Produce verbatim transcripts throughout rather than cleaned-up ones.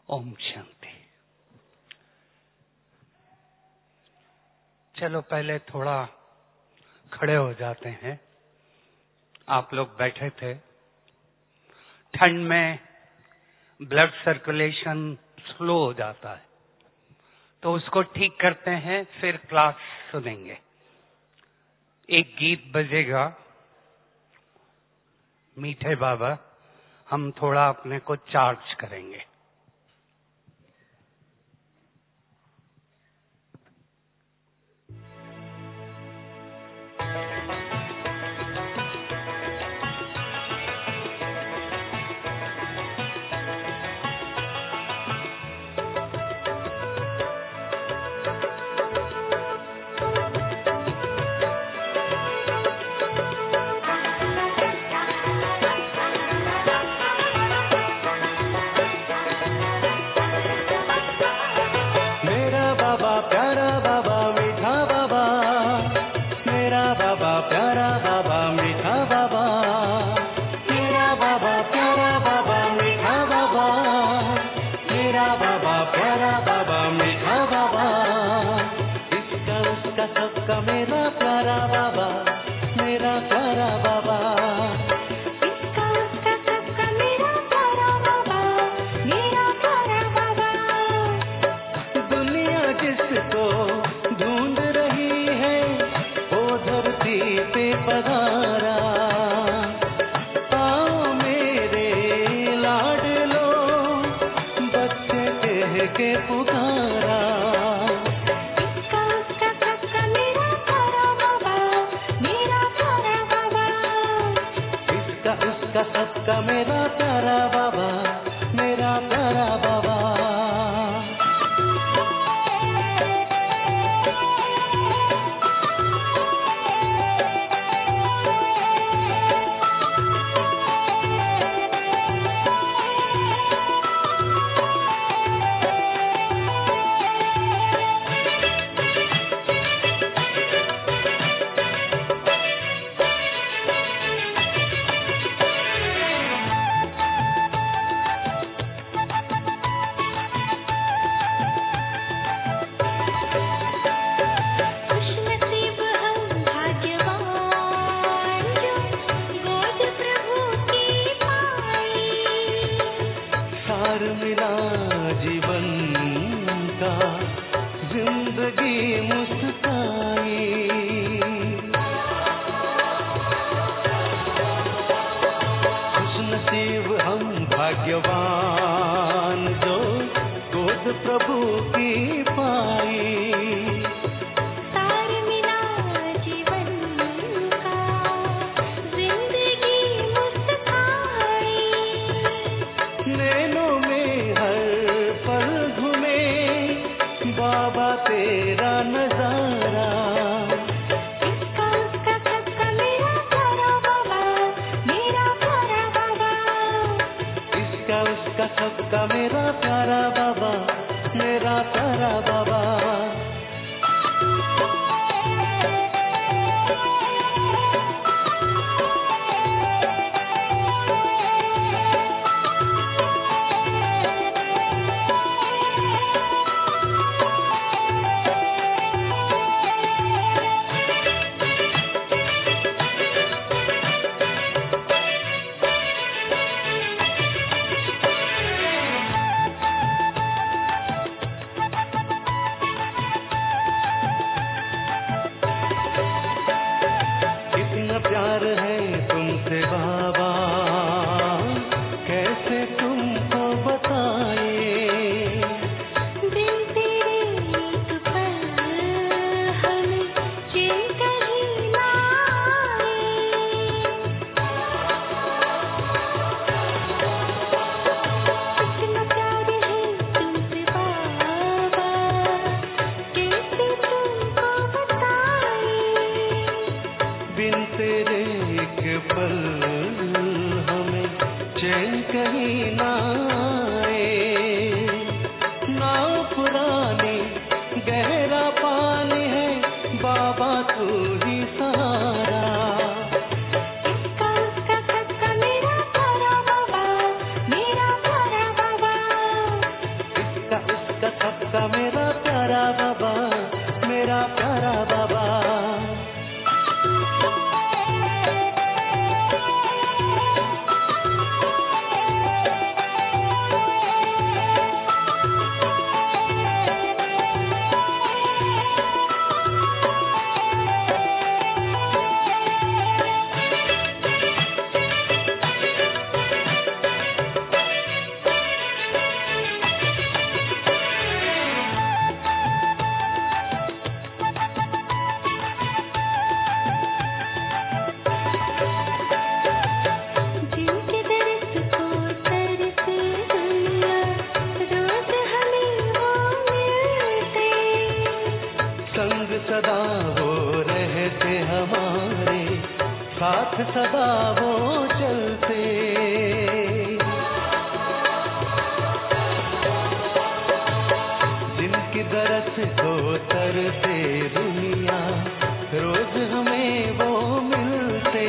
ओम शांति। चलो पहले थोड़ा खड़े हो जाते हैं। आप लोग बैठे थे, ठंड में ब्लड सर्कुलेशन स्लो हो जाता है, तो उसको ठीक करते हैं, फिर क्लास सुनेंगे। एक गीत बजेगा, मीठे बाबा, हम थोड़ा अपने को चार्ज करेंगे। साथ सदा वो चलते। जिनकी दरस को तरसे दुनिया, रोज हमें वो मिलते।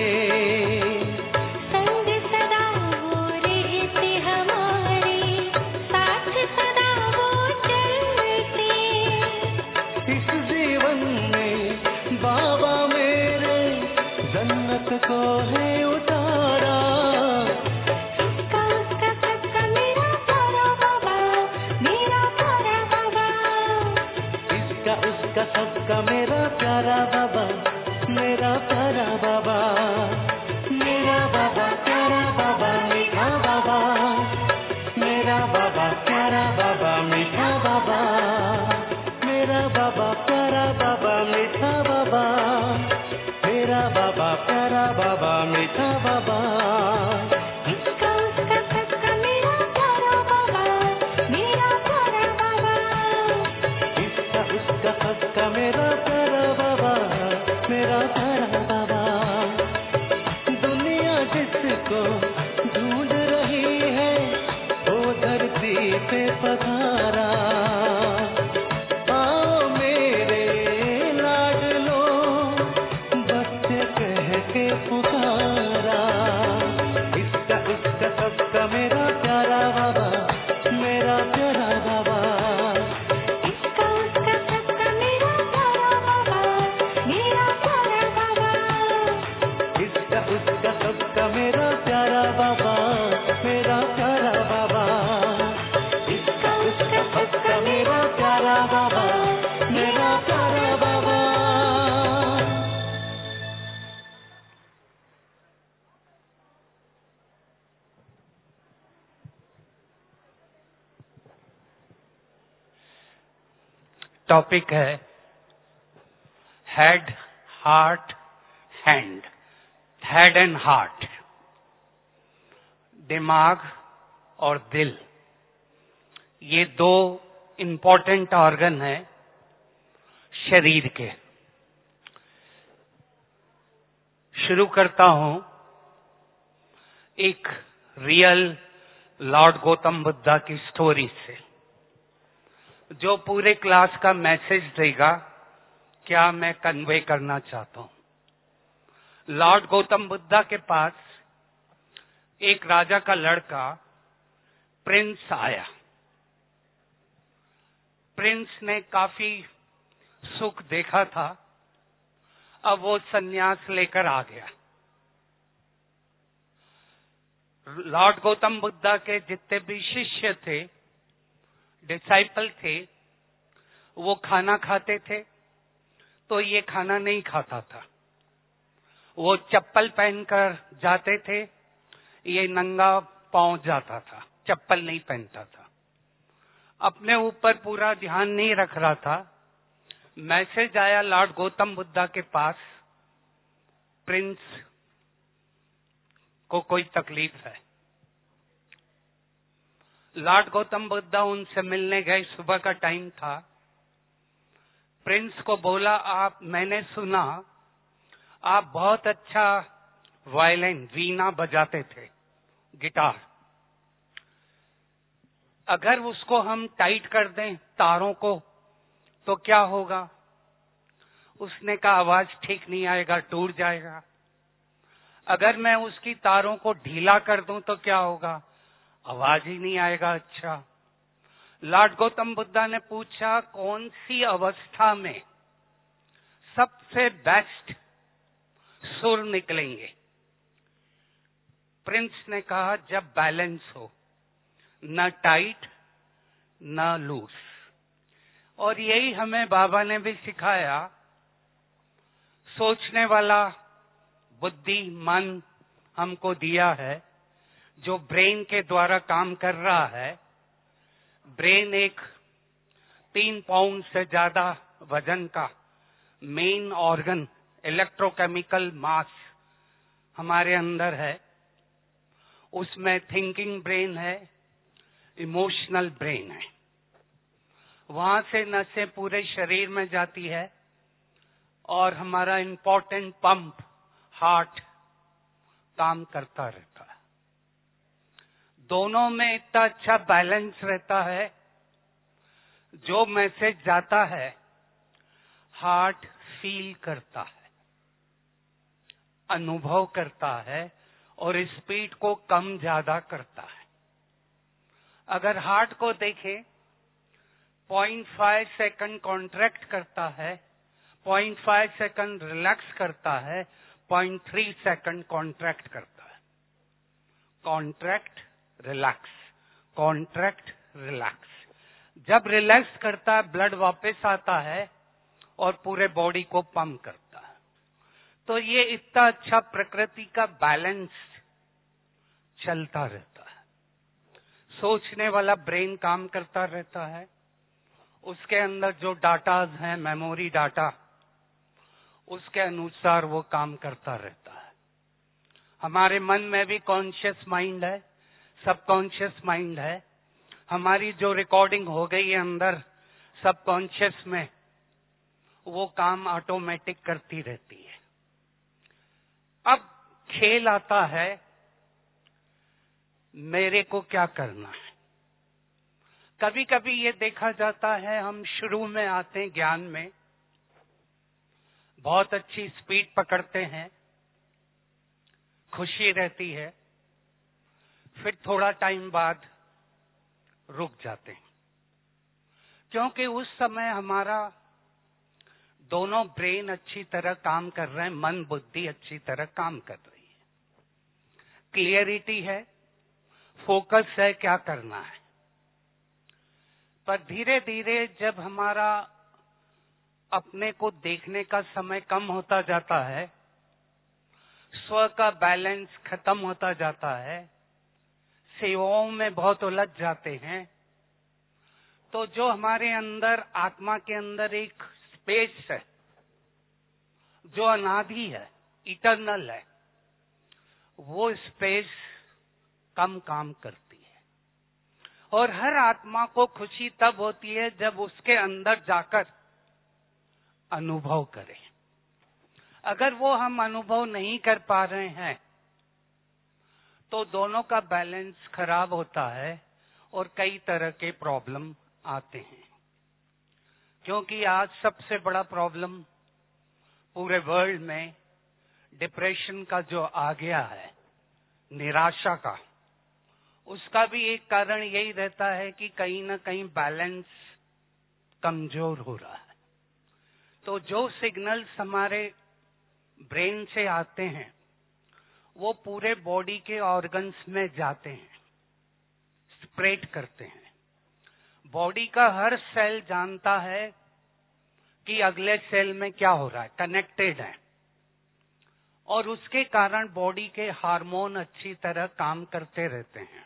संग सदा वो रहते हमारे, साथ सदा वो चलते। इस जीवन में बाबा मेरे जन्नत को है उतारा। इसका उसका सबका मेरा प्यारा बाबा, मेरा प्यारा बाबा। इसका उसका सबका मेरा प्यारा बाबा, मेरा प्यारा बाबा। मेरा बाबा प्यारा बाबा, मीठा बाबा। मेरा बाबा प्यारा बाबा, मीठा बाबा। मेरा बाबा प्यारा बाबा, मीठा बाबा। मेरा बाबा प्यारा बाबा, मीठा बाबा। इसका उसका सबका मेरा प्यारा बाबा, मेरा प्यारा बाबा। इसका उसका सबका मेरा प्यारा बाबा, मेरा प्यारा बाबा। दुनिया जिसको ढूंढ रही है वो धरती पे पधारा। आओ मेरे लाडलो, बच्चे कह के पुकारा। इसका उसका सबका मेरा प्यारा बाबा, मेरा प्यारा बाबा। इसका उसका सबका मेरा प्यारा बाबा, मेरा प्यारा बाबा। इसका उसका सबका मेरा प्यारा बाबा, मेरा प्यारा बाबा। इसका उसका सबका मेरा प्यारा बाबा, मेरा प्यारा बाबा। टॉपिक है head, heart, hand. Head and heart, दिमाग और दिल, ये दो इम्पोर्टेंट ऑर्गन हैं शरीर के। शुरू करता हूं एक रियल लॉर्ड गौतम बुद्धा की स्टोरी से, जो पूरे क्लास का मैसेज देगा क्या मैं कन्वे करना चाहता हूं। लॉर्ड गौतम बुद्धा के पास एक राजा का लड़का प्रिंस आया। प्रिंस ने काफी सुख देखा था, अब वो सन्यास लेकर आ गया। लॉर्ड गौतम बुद्धा के जितने भी शिष्य थे, डिसाइपल थे, वो खाना खाते थे तो ये खाना नहीं खाता था। वो चप्पल पहनकर जाते थे, ये नंगा पांव जाता था, चप्पल नहीं पहनता था। अपने ऊपर पूरा ध्यान नहीं रख रहा था। मैसेज आया लॉर्ड गौतम बुद्धा के पास, प्रिंस को कोई तकलीफ है। लॉर्ड गौतम बुद्धा उनसे मिलने गए, सुबह का टाइम था। प्रिंस को बोला, आप, मैंने सुना आप बहुत अच्छा वायलिन, वीणा बजाते थे, गिटार। अगर उसको हम टाइट कर दें तारों को तो क्या होगा? उसने कहा, आवाज ठीक नहीं आएगा, टूट जाएगा। अगर मैं उसकी तारों को ढीला कर दूं तो क्या होगा? आवाज ही नहीं आएगा। अच्छा। लॉर्ड गौतम बुद्धा ने पूछा, कौन सी अवस्था में सबसे बेस्ट सुर निकलेंगे? प्रिंस ने कहा, जब बैलेंस हो, न टाइट न लूज। और यही हमें बाबा ने भी सिखाया। सोचने वाला बुद्धि, मन हमको दिया है, जो ब्रेन के द्वारा काम कर रहा है। ब्रेन एक तीन पाउंड से ज्यादा वजन का मेन ऑर्गन, इलेक्ट्रोकेमिकल मास हमारे अंदर है। उसमें थिंकिंग ब्रेन है, इमोशनल ब्रेन है। वहां से नसें पूरे शरीर में जाती है और हमारा इंपॉर्टेंट पंप हार्ट काम करता रहता है। दोनों में इतना अच्छा बैलेंस रहता है, जो मैसेज जाता है हार्ट फील करता है, अनुभव करता है और स्पीड को कम ज्यादा करता है। अगर हार्ट को देखें, पॉइंट फाइव सेकंड कॉन्ट्रैक्ट करता है, पॉइंट फाइव सेकंड रिलैक्स करता है, पॉइंट थ्री सेकंड कॉन्ट्रैक्ट करता है। Contract relax, contract relax. जब रिलैक्स करता है, ब्लड वापस आता है और पूरे बॉडी को पंप करता है। तो ये इतना अच्छा प्रकृति का बैलेंस चलता रहता है। सोचने वाला ब्रेन काम करता रहता है, उसके अंदर जो डाटाज हैं, मेमोरी डाटा, उसके अनुसार वो काम करता रहता है। हमारे मन में भी कॉन्शियस माइंड है, सबकॉन्शियस माइंड है। हमारी जो रिकॉर्डिंग हो गई है अंदर सबकॉन्शियस में, वो काम ऑटोमेटिक करती रहती है। अब खेल आता है, मेरे को क्या करना है। कभी कभी ये देखा जाता है, हम शुरू में आते हैं ज्ञान में, बहुत अच्छी स्पीड पकड़ते हैं, खुशी रहती है, फिर थोड़ा टाइम बाद रुक जाते हैं, क्योंकि उस समय हमारा दोनों ब्रेन अच्छी तरह काम कर रहे हैं, मन बुद्धि अच्छी तरह काम कर रही है, क्लियरिटी है, फोकस है क्या करना है। पर धीरे धीरे जब हमारा अपने को देखने का समय कम होता जाता है, स्व का बैलेंस खत्म होता जाता है, सेवाओं में बहुत उलझ जाते हैं, तो जो हमारे अंदर आत्मा के अंदर एक स्पेस है जो अनादि है, इटर्नल है, वो स्पेस कम काम करती है। और हर आत्मा को खुशी तब होती है जब उसके अंदर जाकर अनुभव करे। अगर वो हम अनुभव नहीं कर पा रहे हैं तो दोनों का बैलेंस खराब होता है और कई तरह के प्रॉब्लम आते हैं। क्योंकि आज सबसे बड़ा प्रॉब्लम पूरे वर्ल्ड में डिप्रेशन का जो आ गया है, निराशा का, उसका भी एक कारण यही रहता है कि कहीं ना कहीं बैलेंस कमजोर हो रहा है। तो जो सिग्नल्स हमारे ब्रेन से आते हैं वो पूरे बॉडी के ऑर्गन्स में जाते हैं, स्प्रेड करते हैं। बॉडी का हर सेल जानता है कि अगले सेल में क्या हो रहा है, कनेक्टेड है, और उसके कारण बॉडी के हार्मोन अच्छी तरह काम करते रहते हैं।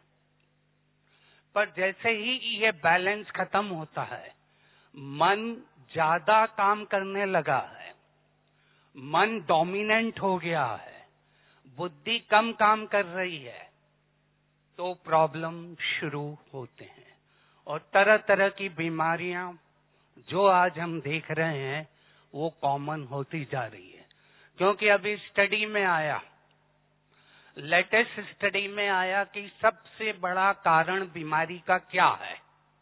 पर जैसे ही ये बैलेंस खत्म होता है, मन ज्यादा काम करने लगा है, मन डोमिनेंट हो गया है, बुद्धि कम काम कर रही है, तो प्रॉब्लम शुरू होते हैं। और तरह तरह की बीमारियां जो आज हम देख रहे हैं वो कॉमन होती जा रही है। क्योंकि अभी स्टडी में आया, लेटेस्ट स्टडी में आया कि सबसे बड़ा कारण बीमारी का क्या है।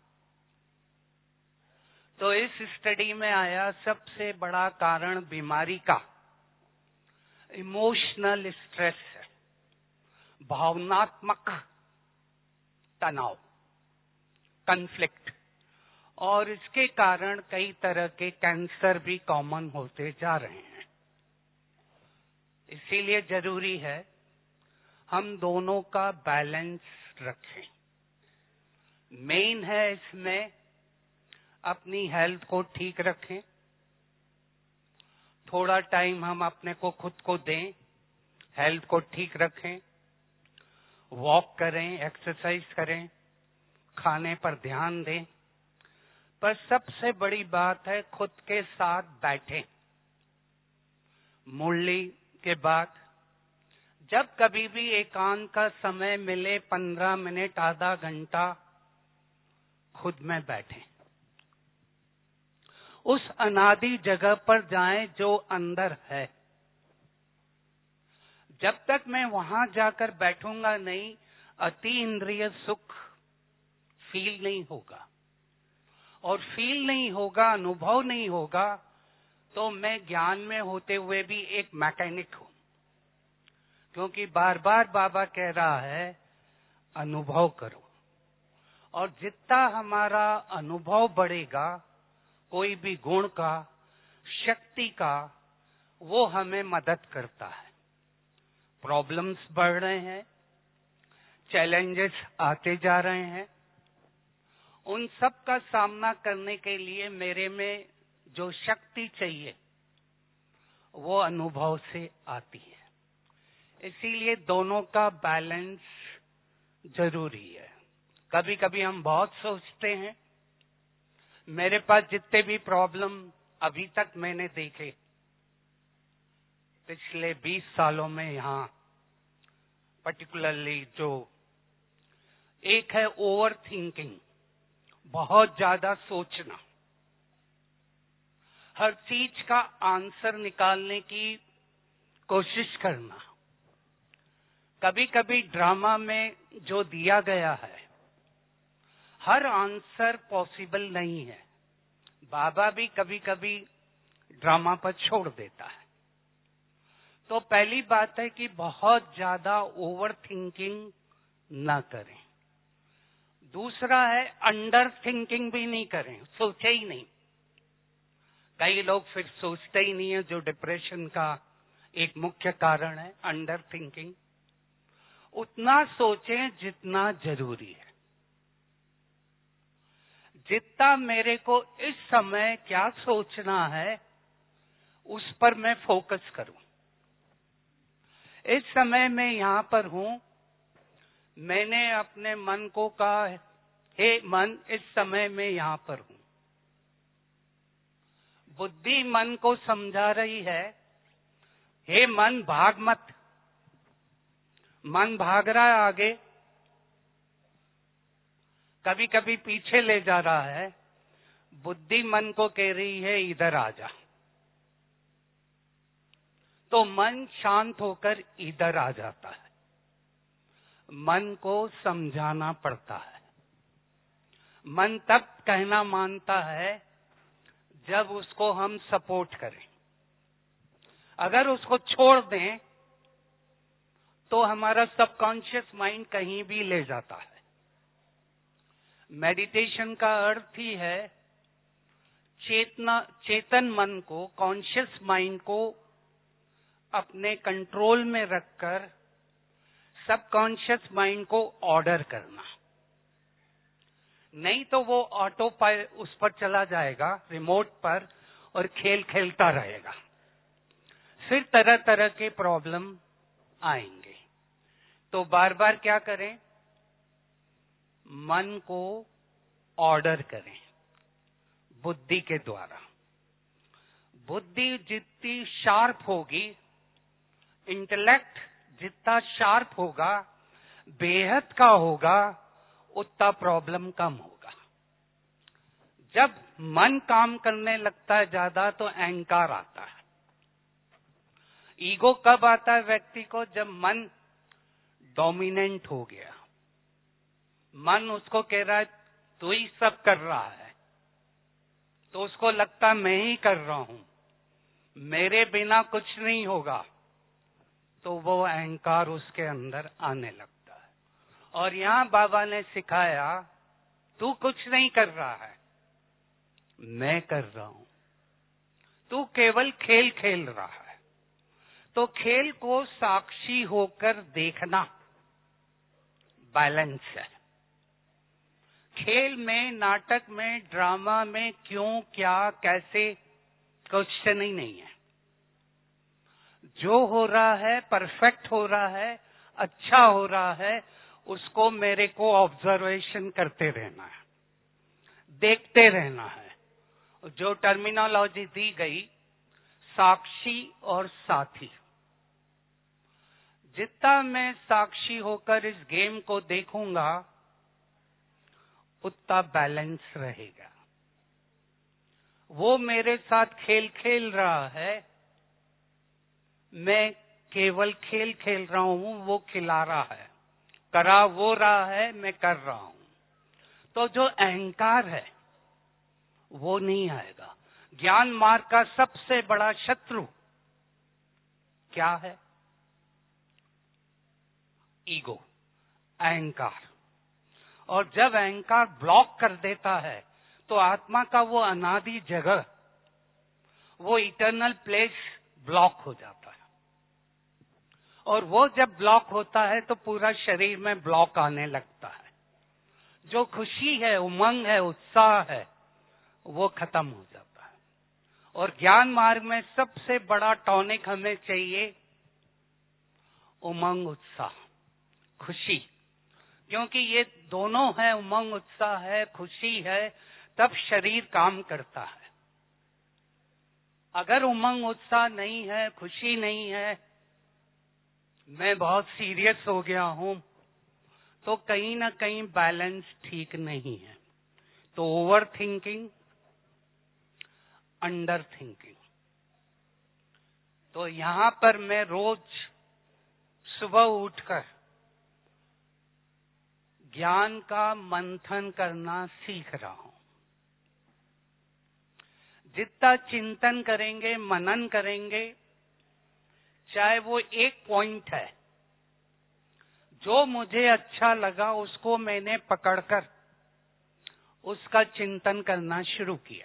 तो इस स्टडी में आया सबसे बड़ा कारण बीमारी का इमोशनल स्ट्रेस है, भावनात्मक तनाव, कन्फ्लिक्ट, और इसके कारण कई तरह के कैंसर भी कॉमन होते जा रहे हैं। इसीलिए जरूरी है हम दोनों का बैलेंस रखें। मेन है इसमें अपनी हेल्थ को ठीक रखें, थोड़ा टाइम हम अपने को खुद को दें, हेल्थ को ठीक रखें, वॉक करें, एक्सरसाइज करें, खाने पर ध्यान दें। पर सबसे बड़ी बात है खुद के साथ बैठें। मुरली के बाद जब कभी भी एकांत का समय मिले, पंद्रह मिनट आधा घंटा खुद में बैठें। उस अनादि जगह पर जाएं जो अंदर है, जब तक मैं वहां जाकर बैठूंगा नहीं, अति इंद्रिय सुख फील नहीं होगा, और फील नहीं होगा, अनुभव नहीं होगा, तो मैं ज्ञान में होते हुए भी एक मैकेनिक हूं। क्योंकि बार बार बाबा कह रहा है अनुभव करो, और जितना हमारा अनुभव बढ़ेगा कोई भी गुण का, शक्ति का, वो हमें मदद करता है। प्रॉब्लम्स बढ़ रहे हैं, चैलेंजेस आते जा रहे हैं, उन सब का सामना करने के लिए मेरे में जो शक्ति चाहिए वो अनुभव से आती है। इसीलिए दोनों का बैलेंस जरूरी है। कभी कभी हम बहुत सोचते हैं, मेरे पास जितने भी प्रॉब्लम अभी तक मैंने देखे पिछले बीस सालों में, यहाँ पर्टिकुलरली जो एक है ओवर थिंकिंग, बहुत ज्यादा सोचना, हर चीज का आंसर निकालने की कोशिश करना। कभी कभी ड्रामा में जो दिया गया है हर आंसर पॉसिबल नहीं है। बाबा भी कभी कभी ड्रामा पर छोड़ देता है। तो पहली बात है कि बहुत ज्यादा ओवर थिंकिंग ना करें। दूसरा है अंडर थिंकिंग भी नहीं करें, सोचे ही नहीं। कई लोग फिर सोचते ही नहीं है, जो डिप्रेशन का एक मुख्य कारण है, अंडर थिंकिंग। उतना सोचें जितना जरूरी है। जितना मेरे को इस समय क्या सोचना है उस पर मैं फोकस करूं। इस समय मैं यहां पर हूं, मैंने अपने मन को कहा, हे मन, इस समय मैं यहां पर हूं। बुद्धि मन को समझा रही है, हे मन भाग मत। मन भाग रहा है आगे, कभी कभी पीछे ले जा रहा है। बुद्धि मन को कह रही है इधर आ जा। तो मन शांत होकर इधर आ जाता है। मन को समझाना पड़ता है। मन तब कहना मानता है जब उसको हम सपोर्ट करें। अगर उसको छोड़ दें तो हमारा सबकॉन्शियस माइंड कहीं भी ले जाता है। मेडिटेशन का अर्थ ही है चेतना, चेतन मन को, कॉन्शियस माइंड को अपने कंट्रोल में रखकर सबकॉन्शियस माइंड को ऑर्डर करना। नहीं तो वो ऑटो पर उस पर चला जाएगा, रिमोट पर, और खेल खेलता रहेगा। फिर तरह तरह के प्रॉब्लम आएंगे। तो बार बार क्या करें? मन को ऑर्डर करें बुद्धि के द्वारा। बुद्धि जितनी शार्प होगी, इंटेलेक्ट जितना शार्प होगा, बेहद का होगा, उतना प्रॉब्लम कम होगा। जब मन काम करने लगता है ज्यादा तो अहंकार आता है। ईगो कब आता है व्यक्ति को? जब मन डोमिनेंट हो गया। मन उसको कह रहा है तू ही सब कर रहा है, तो उसको लगता है मैं ही कर रहा हूं, मेरे बिना कुछ नहीं होगा। तो वो अहंकार उसके अंदर आने लगता है। और यहां बाबा ने सिखाया तू कुछ नहीं कर रहा है, मैं कर रहा हूं। तू केवल खेल खेल रहा है। तो खेल को साक्षी होकर देखना बैलेंस है। खेल में, नाटक में, ड्रामा में क्यों, क्या, कैसे, क्वेश्चन ही नहीं है। जो हो रहा है परफेक्ट हो रहा है, अच्छा हो रहा है, उसको मेरे को ऑब्जर्वेशन करते रहना है, देखते रहना है। जो टर्मिनोलॉजी दी गई, साक्षी और साथी, जितना मैं साक्षी होकर इस गेम को देखूंगा उतना बैलेंस रहेगा। वो मेरे साथ खेल खेल रहा है, मैं केवल खेल खेल रहा हूं, वो खिला रहा है, करा वो रहा है, मैं कर रहा हूं। तो जो अहंकार है वो नहीं आएगा। ज्ञान मार्ग का सबसे बड़ा शत्रु क्या है? ईगो, अहंकार। और जब अहंकार ब्लॉक कर देता है तो आत्मा का वो अनादि जगह, वो इटर्नल प्लेस ब्लॉक हो जाता है। और वो जब ब्लॉक होता है तो पूरा शरीर में ब्लॉक आने लगता है। जो खुशी है, उमंग है, उत्साह है, वो खत्म हो जाता है। और ज्ञान मार्ग में सबसे बड़ा टॉनिक हमें चाहिए उमंग, उत्साह, खुशी। क्योंकि ये दोनों है, उमंग उत्साह है, खुशी है, तब शरीर काम करता है। अगर उमंग उत्साह नहीं है, खुशी नहीं है, मैं बहुत सीरियस हो गया हूं, तो कहीं ना कहीं बैलेंस ठीक नहीं है। तो ओवर थिंकिंग, अंडर थिंकिंग। तो यहां पर मैं रोज सुबह उठकर ज्ञान का मंथन करना सीख रहा हूं। जितना चिंतन करेंगे, मनन करेंगे, चाहे वो एक पॉइंट है, जो मुझे अच्छा लगा उसको मैंने पकड़कर उसका चिंतन करना शुरू किया।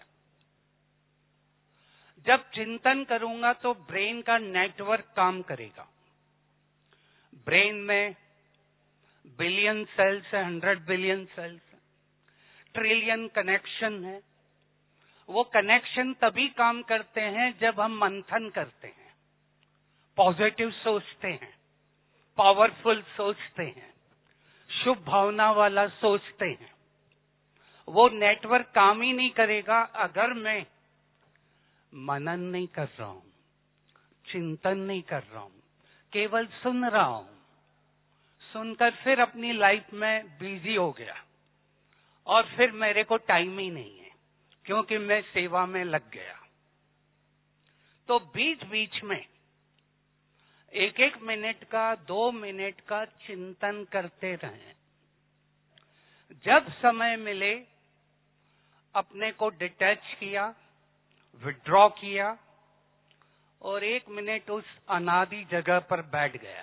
जब चिंतन करूंगा तो ब्रेन का नेटवर्क काम करेगा। ब्रेन में बिलियन सेल्स है, हंड्रेड बिलियन सेल्स है, ट्रिलियन कनेक्शन है। वो कनेक्शन तभी काम करते हैं जब हम मंथन करते हैं, पॉजिटिव सोचते हैं, पावरफुल सोचते हैं, शुभ भावना वाला सोचते हैं। वो नेटवर्क काम ही नहीं करेगा अगर मैं मनन नहीं कर रहा हूं, चिंतन नहीं कर रहा हूं, केवल सुन रहा हूं। सुनकर फिर अपनी लाइफ में बिजी हो गया और फिर मेरे को टाइम ही नहीं है क्योंकि मैं सेवा में लग गया। तो बीच बीच में एक एक मिनट का, दो मिनट का चिंतन करते रहें। जब समय मिले अपने को डिटैच किया, विड्रॉ किया और एक मिनट उस अनादि जगह पर बैठ गया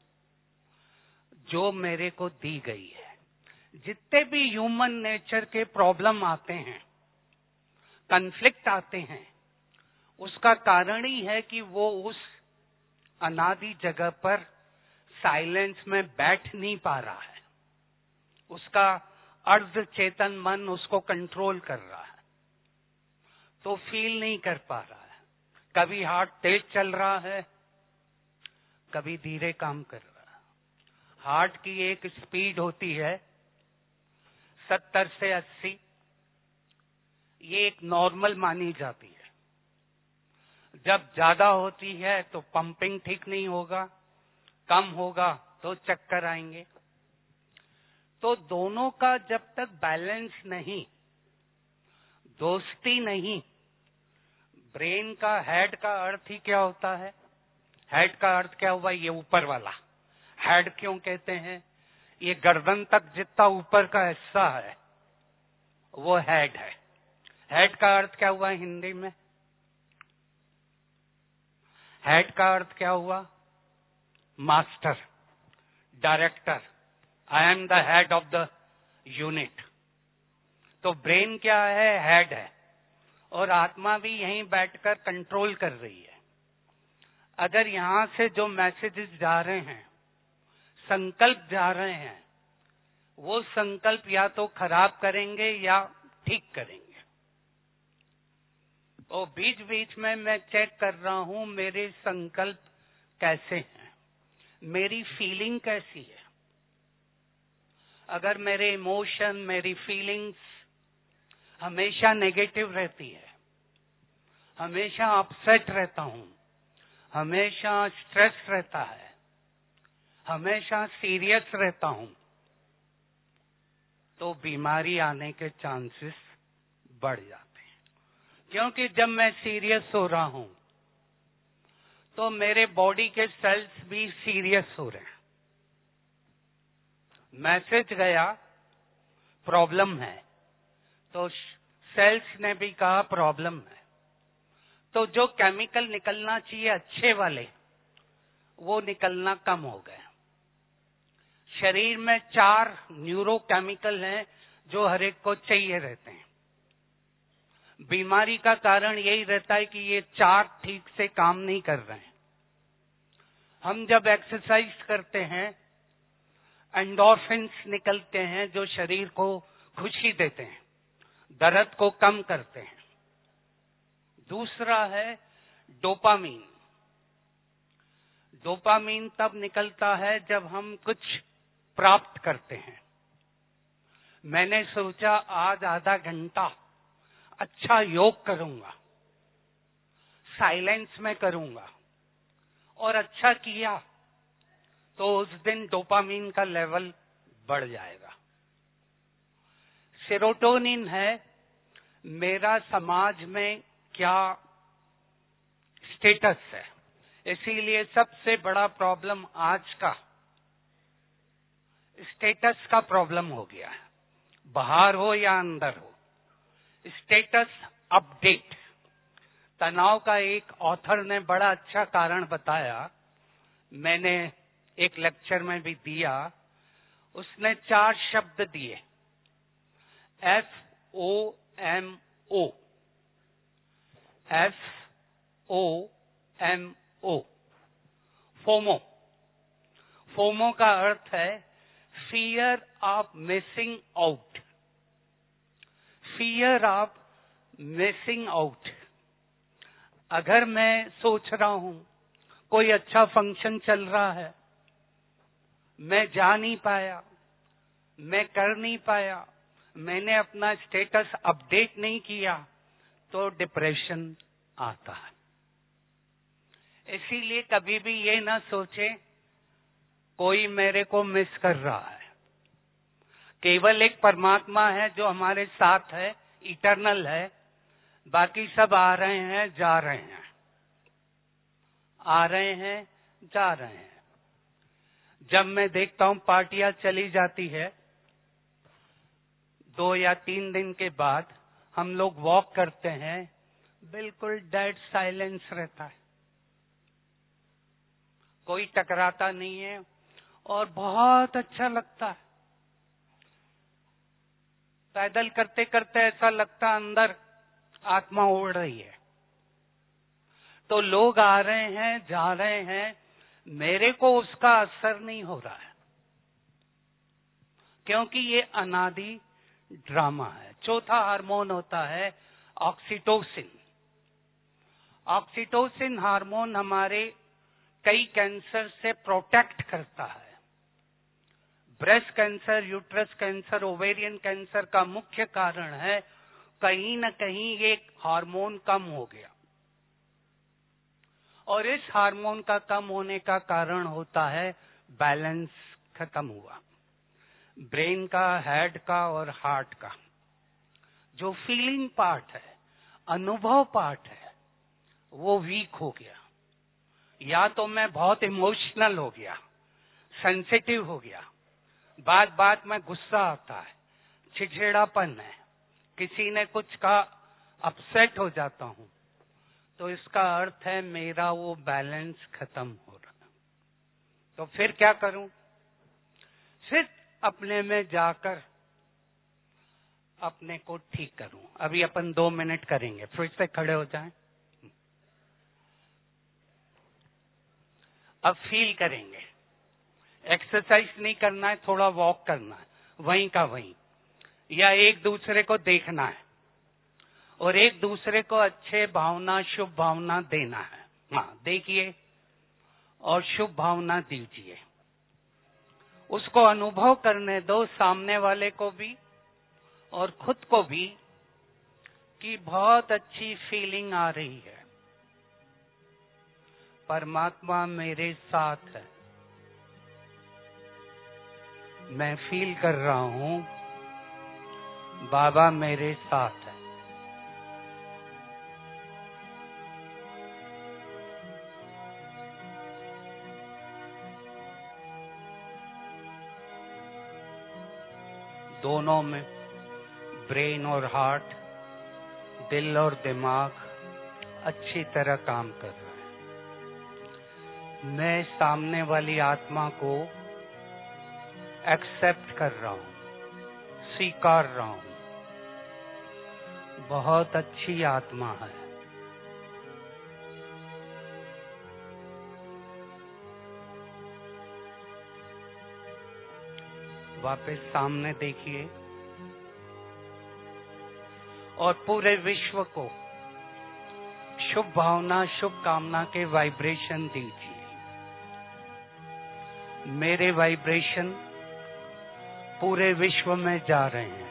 जो मेरे को दी गई है। जितने भी ह्यूमन नेचर के प्रॉब्लम आते हैं, कन्फ्लिक्ट आते हैं, उसका कारण ही है कि वो उस अनादि जगह पर साइलेंस में बैठ नहीं पा रहा है। उसका अर्ध चेतन मन उसको कंट्रोल कर रहा है, तो फील नहीं कर पा रहा है। कभी हार्ट तेज चल रहा है, कभी धीरे काम कर रहा है। हार्ट की एक स्पीड होती है सत्तर से अस्सी, ये एक नॉर्मल मानी जाती है। जब ज्यादा होती है तो पंपिंग ठीक नहीं होगा, कम होगा तो चक्कर आएंगे। तो दोनों का जब तक बैलेंस नहीं, दोस्ती नहीं, ब्रेन का, हेड का अर्थ ही क्या होता है? हेड का अर्थ क्या हुआ? ये ऊपर वाला। हेड क्यों कहते हैं? ये गर्दन तक जितना ऊपर का हिस्सा है वो हेड है। हेड का अर्थ क्या हुआ हिंदी में? हेड का अर्थ क्या हुआ? Master, director. I am the head of the unit. तो ब्रेन क्या है? हेड है। और आत्मा भी यहीं बैठकर कंट्रोल कर रही है। अगर यहां से जो मैसेजेस जा रहे हैं, संकल्प जा रहे हैं, वो संकल्प या तो खराब करेंगे या ठीक करेंगे। और बीच बीच में मैं चेक कर रहा हूं मेरे संकल्प कैसे हैं, मेरी फीलिंग कैसी है। अगर मेरे इमोशन, मेरी फीलिंग्स हमेशा नेगेटिव रहती है, हमेशा अपसेट रहता हूं, हमेशा स्ट्रेस रहता है, हमेशा सीरियस रहता हूं, तो बीमारी आने के चांसेस बढ़ जाते हैं। क्योंकि जब मैं सीरियस हो रहा हूं तो मेरे बॉडी के सेल्स भी सीरियस हो रहे हैं। मैसेज गया प्रॉब्लम है, तो सेल्स ने भी कहा प्रॉब्लम है। तो जो केमिकल निकलना चाहिए अच्छे वाले, वो निकलना कम हो गया। शरीर में चार न्यूरोकेमिकल हैं जो हर एक को चाहिए रहते हैं। बीमारी का कारण यही रहता है कि ये चार ठीक से काम नहीं कर रहे हैं। हम जब एक्सरसाइज करते हैं, एंडोर्फिन्स निकलते हैं जो शरीर को खुशी देते हैं, दर्द को कम करते हैं। दूसरा है डोपामीन। डोपामीन तब निकलता है जब हम कुछ प्राप्त करते हैं। मैंने सोचा आज आधा घंटा अच्छा योग करूंगा, साइलेंस में करूंगा, और अच्छा किया तो उस दिन डोपामीन का लेवल बढ़ जाएगा। सेरोटोनिन है मेरा समाज में क्या स्टेटस है। इसीलिए सबसे बड़ा प्रॉब्लम आज का स्टेटस का प्रॉब्लम हो गया है, बाहर हो या अंदर हो। Status update. तनाव का एक ऑथर ने बड़ा अच्छा कारण बताया, मैंने एक लेक्चर में भी दिया। उसने चार शब्द दिए, F O M O, F O M O, FOMO. FOMO का अर्थ है fear of missing out. Fear of missing out. अगर मैं सोच रहा हूं कोई अच्छा फंक्शन चल रहा है, मैं जा नहीं पाया, मैं कर नहीं पाया, मैंने अपना स्टेटस अपडेट नहीं किया, तो डिप्रेशन आता है। इसीलिए कभी भी ये ना सोचे कोई मेरे को मिस कर रहा है। केवल एक परमात्मा है जो हमारे साथ है, इटर्नल है। बाकी सब आ रहे हैं, जा रहे हैं, आ रहे हैं, जा रहे हैं। जब मैं देखता हूं पार्टियां चली जाती है, दो या तीन दिन के बाद हम लोग वॉक करते हैं, बिल्कुल डेड साइलेंस रहता है, कोई टकराता नहीं है और बहुत अच्छा लगता है। पैदल करते करते ऐसा लगता है अंदर आत्मा उड़ रही है। तो लोग आ रहे हैं, जा रहे हैं, मेरे को उसका असर नहीं हो रहा है, क्योंकि ये अनादि ड्रामा है। चौथा हार्मोन होता है ऑक्सीटोसिन। ऑक्सीटोसिन हार्मोन हमारे कई कैंसर से प्रोटेक्ट करता है। Breast cancer, uterus cancer, ovarian cancer का मुख्य कारण है कहीं न कहीं ये हार्मोन कम हो गया। और इस हार्मोन का कम होने का कारण होता है बैलेंस खत्म हुआ, ब्रेन का, हेड का और हार्ट का। जो फीलिंग पार्ट है, अनुभव पार्ट है, वो वीक हो गया। या तो मैं बहुत इमोशनल हो गया, सेंसिटिव हो गया, बात बात में गुस्सा आता है, चिड़चिड़ापन है, किसी ने कुछ कहा अपसेट हो जाता हूं, तो इसका अर्थ है मेरा वो बैलेंस खत्म हो रहा है। तो फिर क्या करूं? फिर अपने में जाकर अपने को ठीक करूं। अभी अपन दो मिनट करेंगे, फिर से खड़े हो जाएं। अब फील करेंगे। एक्सरसाइज नहीं करना है, थोड़ा वॉक करना है, वहीं का वहीं, या एक दूसरे को देखना है और एक दूसरे को अच्छे भावना, शुभ भावना देना है। हाँ, देखिए और शुभ भावना दीजिए। उसको अनुभव करने दो, सामने वाले को भी और खुद को भी, कि बहुत अच्छी फीलिंग आ रही है, परमात्मा मेरे साथ है, मैं फील कर रहा हूं बाबा मेरे साथ है। दोनों में ब्रेन और हार्ट, दिल और दिमाग अच्छी तरह काम कर रहा है। मैं सामने वाली आत्मा को एक्सेप्ट कर रहा हूं, स्वीकार रहा हूं। बहुत अच्छी आत्मा है। वापस सामने देखिए और पूरे विश्व को शुभ भावना, शुभ कामना के वाइब्रेशन दीजिए। मेरे वाइब्रेशन पूरे विश्व में जा रहे हैं।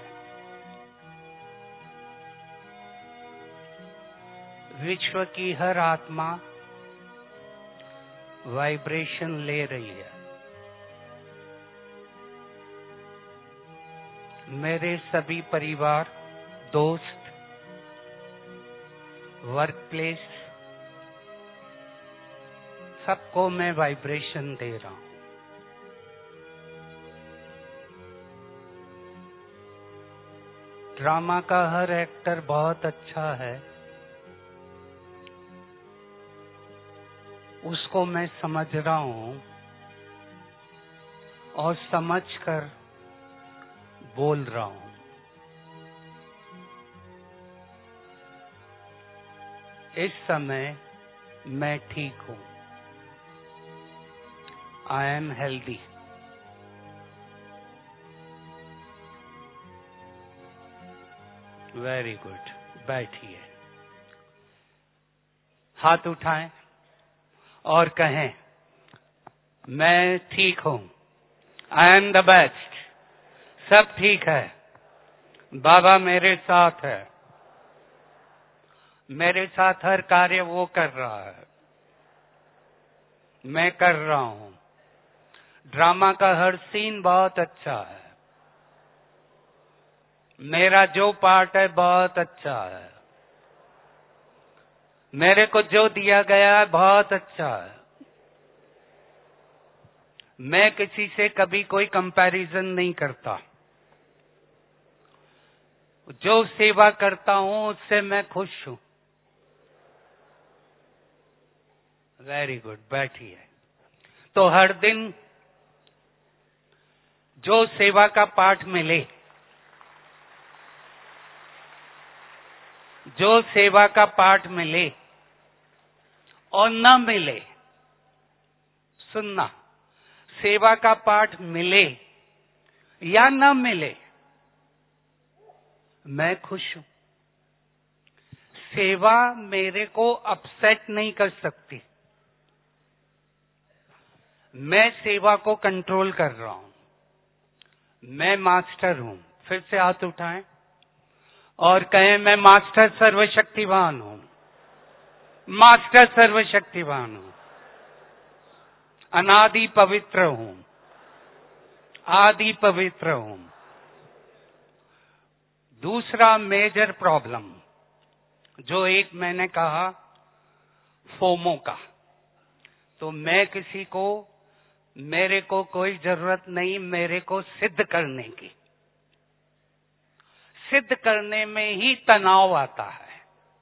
विश्व की हर आत्मा वाइब्रेशन ले रही है। मेरे सभी परिवार, दोस्त, वर्क प्लेस, सबको मैं वाइब्रेशन दे रहा हूं। ड्रामा का हर एक्टर बहुत अच्छा है, उसको मैं समझ रहा हूं और समझकर बोल रहा हूं। इस समय मैं ठीक हूं। I am healthy. Very good. बैठिए, हाथ उठाएं और कहें, मैं ठीक हूं। I am the best. सब ठीक है। बाबा मेरे साथ है। मेरे साथ हर कार्य वो कर रहा है, मैं कर रहा हूं। ड्रामा का हर सीन बहुत अच्छा है। मेरा जो पार्ट है बहुत अच्छा है। मेरे को जो दिया गया है बहुत अच्छा है। मैं किसी से कभी कोई कंपैरिजन नहीं करता। जो सेवा करता हूं उससे मैं खुश हूं। Very good. बैठिए। तो हर दिन जो सेवा का पाठ मिले, जो सेवा का पाठ मिले और न मिले, सुनना, सेवा का पाठ मिले या न मिले, मैं खुश हूं। सेवा मेरे को अपसेट नहीं कर सकती। मैं सेवा को कंट्रोल कर रहा हूं। मैं मास्टर हूं। फिर से हाथ उठाएं और कहें, मैं मास्टर सर्वशक्तिवान हूं। मास्टर सर्वशक्तिवान हूं। अनादि पवित्र हूं। आदि पवित्र हूं। दूसरा मेजर प्रॉब्लम जो एक मैंने कहा, फोमो का, तो मैं किसी को, मेरे को कोई जरूरत नहीं मेरे को सिद्ध करने की। सिद्ध करने में ही तनाव आता है।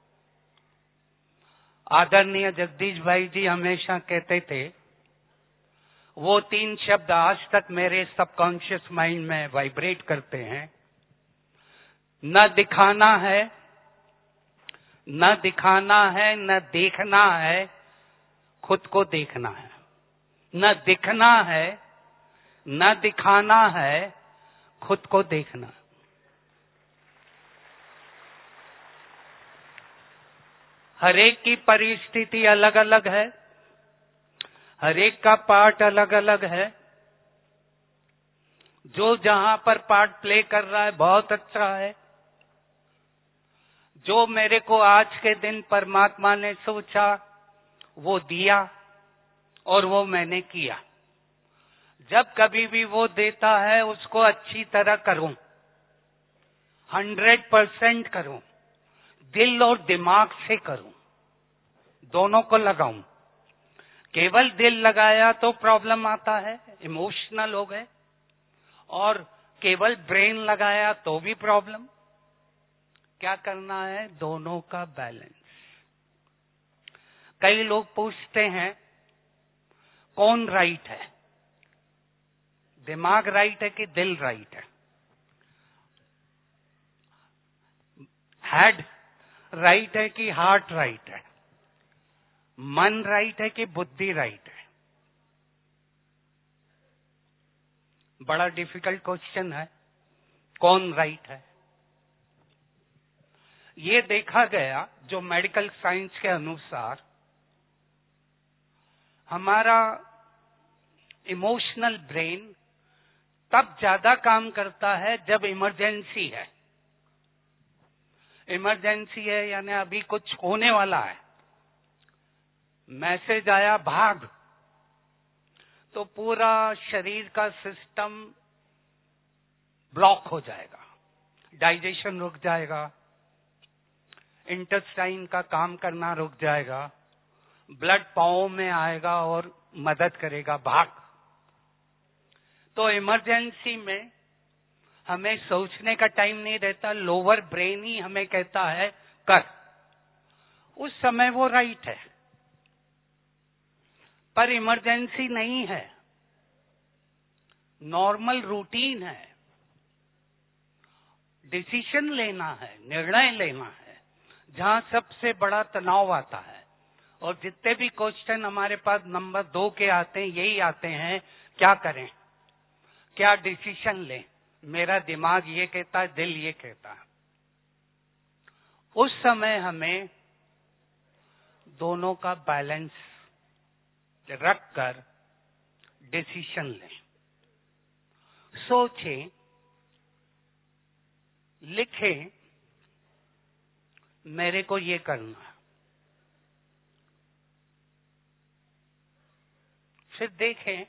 आदरणीय जगदीश भाई जी हमेशा कहते थे, वो तीन शब्द आज तक मेरे सबकॉन्शियस माइंड में वाइब्रेट करते हैं, न दिखाना है, न दिखाना है, न देखना है, खुद को देखना है। न दिखना है, न दिखाना है, खुद को देखना। हर एक की परिस्थिति अलग अलग है, हर एक का पार्ट अलग अलग है। जो जहां पर पार्ट प्ले कर रहा है बहुत अच्छा है। जो मेरे को आज के दिन परमात्मा ने सोचा वो दिया और वो मैंने किया। जब कभी भी वो देता है उसको अच्छी तरह करूं, हंड्रेड परसेंट करूं, दिल और दिमाग से करूं, दोनों को लगाऊं। केवल दिल लगाया तो प्रॉब्लम आता है, इमोशनल हो गए, और केवल ब्रेन लगाया तो भी प्रॉब्लम। क्या करना है? दोनों का बैलेंस। कई लोग पूछते हैं कौन राइट है, दिमाग राइट है कि दिल राइट है? हेड राइट है कि हार्ट राइट है? मन राइट है कि बुद्धि राइट है? बड़ा डिफिकल्ट क्वेश्चन है, कौन राइट है? ये देखा गया जो मेडिकल साइंस के अनुसार हमारा इमोशनल ब्रेन तब ज्यादा काम करता है जब इमरजेंसी है। इमरजेंसी है यानी अभी कुछ होने वाला है, मैसेज आया भाग, तो पूरा शरीर का सिस्टम ब्लॉक हो जाएगा, डाइजेशन रुक जाएगा, इंटेस्टाइन का काम करना रुक जाएगा, ब्लड पाँव में आएगा और मदद करेगा भाग। तो इमरजेंसी में हमें सोचने का टाइम नहीं रहता, लोअर ब्रेन ही हमें कहता है कर। उस समय वो राइट है, पर इमरजेंसी नहीं है, नॉर्मल रूटीन है, डिसीजन लेना है, निर्णय लेना है, जहां सबसे बड़ा तनाव आता है। और जितने भी क्वेश्चन हमारे पास नंबर दो के आते हैं, यही आते हैं, क्या करें, क्या डिसीजन लें, मेरा दिमाग ये कहता है, दिल ये कहता है। उस समय हमें दोनों का बैलेंस रखकर डिसीजन लें। सोचें, लिखें, मेरे को ये करना है, फिर देखें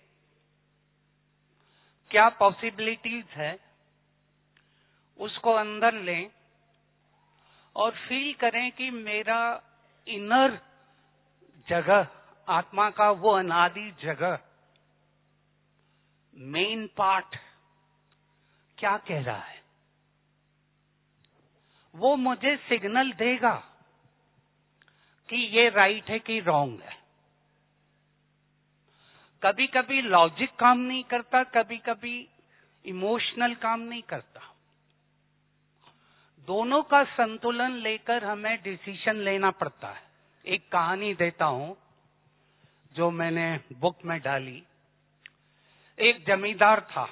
क्या पॉसिबिलिटीज है, उसको अंदर लें और फील करें कि मेरा इनर जगह, आत्मा का वो अनादि जगह, मेन पार्ट क्या कह रहा है। वो मुझे सिग्नल देगा कि ये राइट है कि रॉन्ग है। कभी कभी लॉजिक काम नहीं करता, कभी कभी इमोशनल काम नहीं करता। दोनों का संतुलन लेकर हमें डिसीजन लेना पड़ता है। एक कहानी देता हूं जो मैंने बुक में डाली। एक जमींदार था,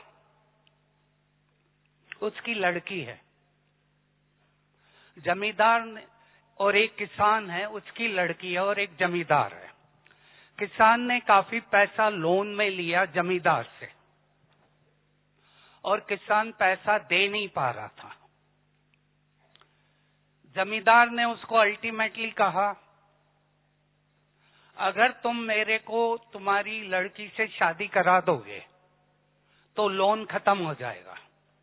उसकी लड़की है। जमींदार ने और एक किसान है, उसकी लड़की है, और एक जमींदार है। किसान ने काफी पैसा लोन में लिया जमींदार से और किसान पैसा दे नहीं पा रहा था। जमींदार ने उसको अल्टीमेटली कहा, अगर तुम मेरे को तुम्हारी लड़की से शादी करा दोगे तो लोन खत्म हो जाएगा,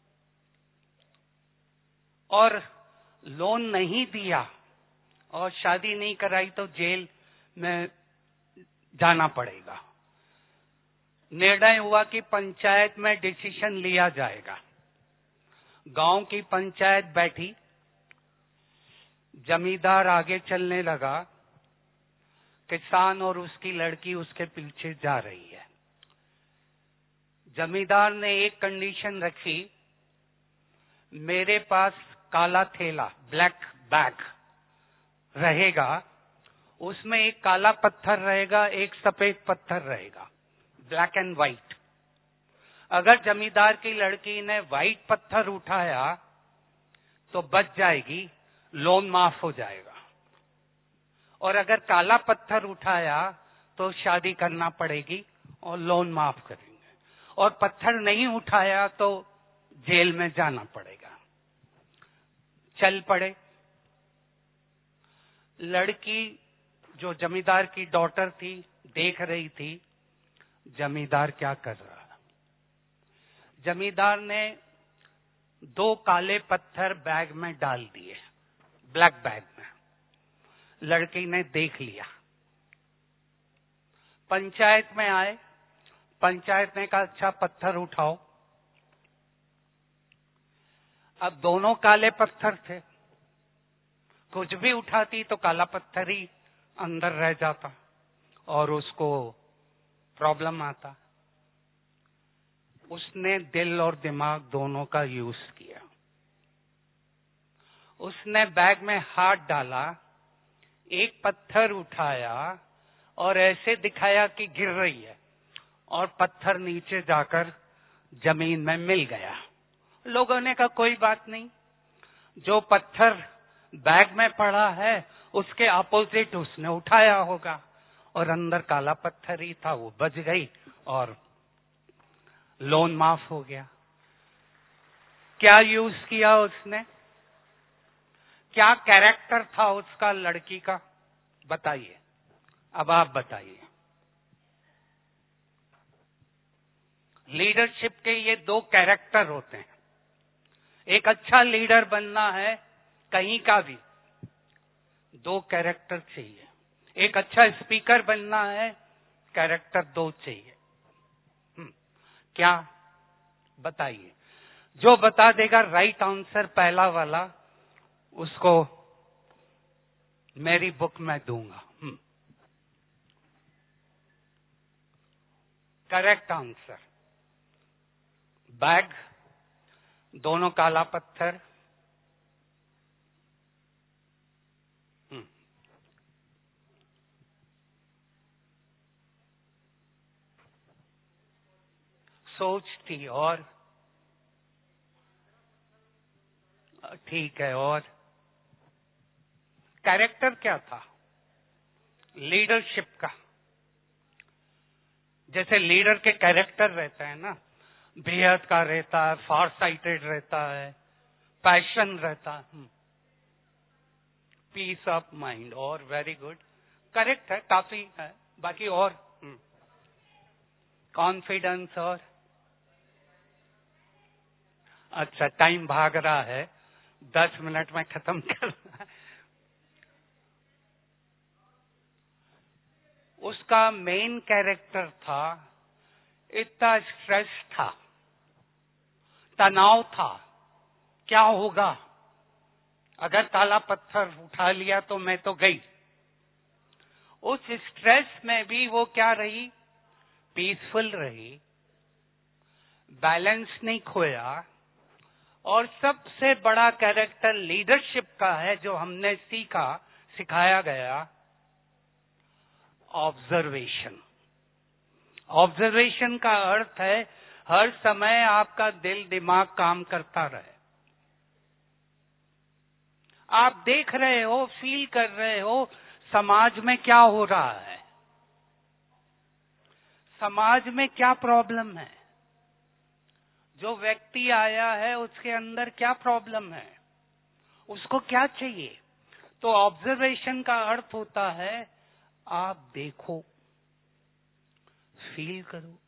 और लोन नहीं दिया और शादी नहीं कराई तो जेल में जाना पड़ेगा। निर्णय हुआ कि पंचायत में डिसीजन लिया जाएगा। गांव की पंचायत बैठी, जमींदार आगे चलने लगा, किसान और उसकी लड़की उसके पीछे जा रही है। जमींदार ने एक कंडीशन रखी, मेरे पास काला थैला, ब्लैक बैग रहेगा, उसमें एक काला पत्थर रहेगा, एक सफेद पत्थर रहेगा, ब्लैक एंड व्हाइट। अगर जमींदार की लड़की ने व्हाइट पत्थर उठाया तो बच जाएगी, लोन माफ हो जाएगा, और अगर काला पत्थर उठाया तो शादी करना पड़ेगी और लोन माफ करेंगे, और पत्थर नहीं उठाया तो जेल में जाना पड़ेगा। चल पड़े। लड़की जो जमींदार की डॉटर थी देख रही थी जमींदार क्या कर रहा है। जमींदार ने दो काले पत्थर बैग में डाल दिए, ब्लैक बैग में। लड़की ने देख लिया। पंचायत में आए, पंचायत ने कहा अच्छा पत्थर उठाओ। अब दोनों काले पत्थर थे, कुछ भी उठाती तो काला पत्थर ही अंदर रह जाता और उसको प्रॉब्लम आता। उसने दिल और दिमाग दोनों का यूज किया। उसने बैग में हाथ डाला, एक पत्थर उठाया और ऐसे दिखाया कि गिर रही है, और पत्थर नीचे जाकर जमीन में मिल गया। लोगों ने कहा कोई बात नहीं, जो पत्थर बैग में पड़ा है उसके अपोजिट उसने उठाया होगा, और अंदर काला पत्थर ही था, वो बच गई और लोन माफ हो गया। क्या यूज किया उसने? क्या कैरेक्टर था उसका लड़की का? बताइए, अब आप बताइए। लीडरशिप के ये दो कैरेक्टर होते हैं। एक अच्छा लीडर बनना है कहीं का भी, दो कैरेक्टर चाहिए। एक अच्छा स्पीकर बनना है, कैरेक्टर दो चाहिए। हम्म, क्या? बताइए। जो बता देगा राइट आंसर पहला वाला, उसको मेरी बुक में दूंगा। हम्म, करेक्ट आंसर। बैग, दोनों काला पत्थर। हम्म, सोच थी और ठीक है, और कैरेक्टर क्या था लीडरशिप का? जैसे लीडर के कैरेक्टर रहते हैं ना, बेहद का रहता है, फार साइटेड रहता है, पैशन रहता है, पीस ऑफ माइंड, और वेरी गुड, करेक्ट है, काफी है। बाकी और कॉन्फिडेंस, और अच्छा टाइम भाग रहा है, दस मिनट में खत्म करना है। उसका मेन कैरेक्टर था, इतना स्ट्रेस था, तनाव था, क्या होगा अगर काला पत्थर उठा लिया तो मैं तो गई। उस स्ट्रेस में भी वो क्या रही? पीसफुल रही, बैलेंस नहीं खोया। और सबसे बड़ा कैरेक्टर लीडरशिप का है जो हमने सीखा, सिखाया गया, ऑब्जर्वेशन। ऑब्जर्वेशन का अर्थ है हर समय आपका दिल दिमाग काम करता रहे। आप देख रहे हो, फील कर रहे हो समाज में क्या हो रहा है, समाज में क्या प्रॉब्लम है, जो व्यक्ति आया है उसके अंदर क्या प्रॉब्लम है, उसको क्या चाहिए। तो ऑब्जर्वेशन का अर्थ होता है आप देखो, फील करो,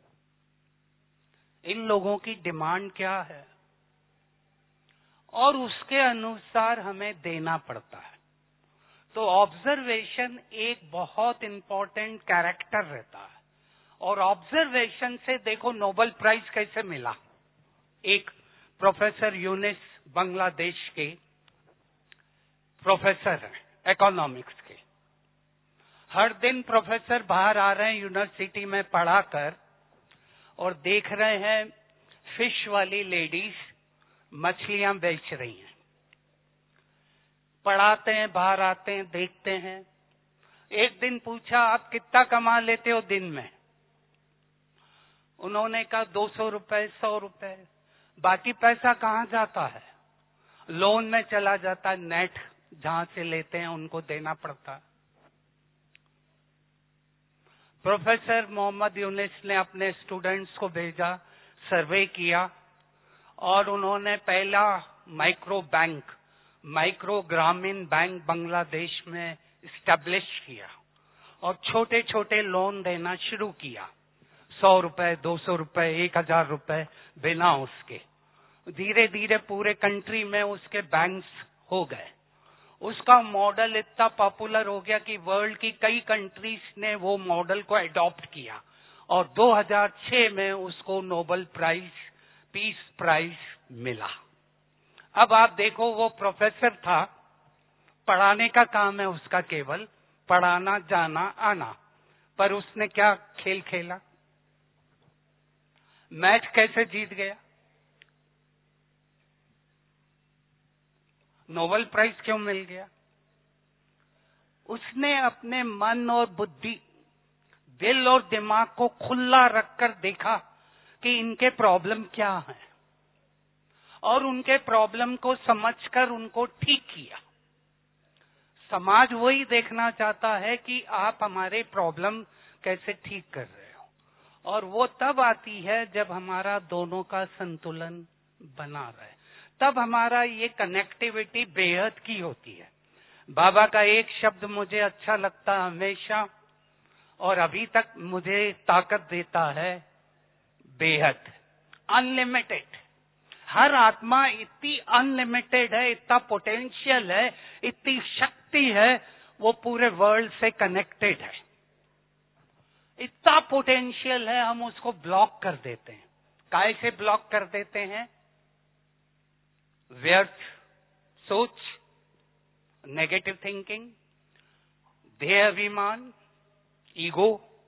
इन लोगों की डिमांड क्या है, और उसके अनुसार हमें देना पड़ता है। तो ऑब्जर्वेशन एक बहुत इंपॉर्टेंट कैरेक्टर रहता है। और ऑब्जर्वेशन से देखो नोबेल प्राइज कैसे मिला। एक प्रोफेसर यूनिस बांग्लादेश के प्रोफेसर हैं इकोनॉमिक्स के। हर दिन प्रोफेसर बाहर आ रहे हैं यूनिवर्सिटी में पढ़ाकर, और देख रहे हैं फिश वाली लेडीज मछलियां बेच रही हैं। पढ़ाते हैं, बाहर आते हैं, देखते हैं। एक दिन पूछा आप कितना कमा लेते हो दिन में? उन्होंने कहा दो सौ रुपए, सौ रुपए। बाकी पैसा कहाँ जाता है? लोन में चला जाता है, नेट जहां से लेते हैं उनको देना पड़ता है। प्रोफेसर मोहम्मद यूनिस ने अपने स्टूडेंट्स को भेजा, सर्वे किया, और उन्होंने पहला micro bank, micro Grameen bank Bangladesh में स्टैब्लिश किया, और छोटे छोटे लोन देना शुरू किया, सौ रुपए, दो सौ रुपए, एक हजार रुपए बिना उसके। धीरे धीरे पूरे कंट्री में उसके बैंक्स हो गए। उसका मॉडल इतना पॉपुलर हो गया कि वर्ल्ड की कई कंट्रीज ने वो मॉडल को अडॉप्ट किया, और दो हज़ार छह में उसको नोबेल प्राइज, पीस प्राइज मिला। अब आप देखो, वो प्रोफेसर था, पढ़ाने का काम है उसका, केवल पढ़ाना, जाना, आना, पर उसने क्या खेल खेला? मैच कैसे जीत गया? नोबेल प्राइज क्यों मिल गया? उसने अपने मन और बुद्धि, दिल और दिमाग को खुला रखकर देखा कि इनके प्रॉब्लम क्या है, और उनके प्रॉब्लम को समझकर उनको ठीक किया। समाज वही देखना चाहता है कि आप हमारे प्रॉब्लम कैसे ठीक कर रहे हो, और वो तब आती है जब हमारा दोनों का संतुलन बना रहे, तब हमारा ये कनेक्टिविटी बेहद की होती है। बाबा का एक शब्द मुझे अच्छा लगता हमेशा, और अभी तक मुझे ताकत देता है, बेहद, अनलिमिटेड। हर आत्मा इतनी अनलिमिटेड है, इतना पोटेंशियल है, इतनी शक्ति है, वो पूरे वर्ल्ड से कनेक्टेड है। इतना पोटेंशियल है, हम उसको ब्लॉक कर देते हैं। काहे से ब्लॉक कर देते हैं? व्यर्थ सोच, नेगेटिव थिंकिंग, देह अभिमान, ईगो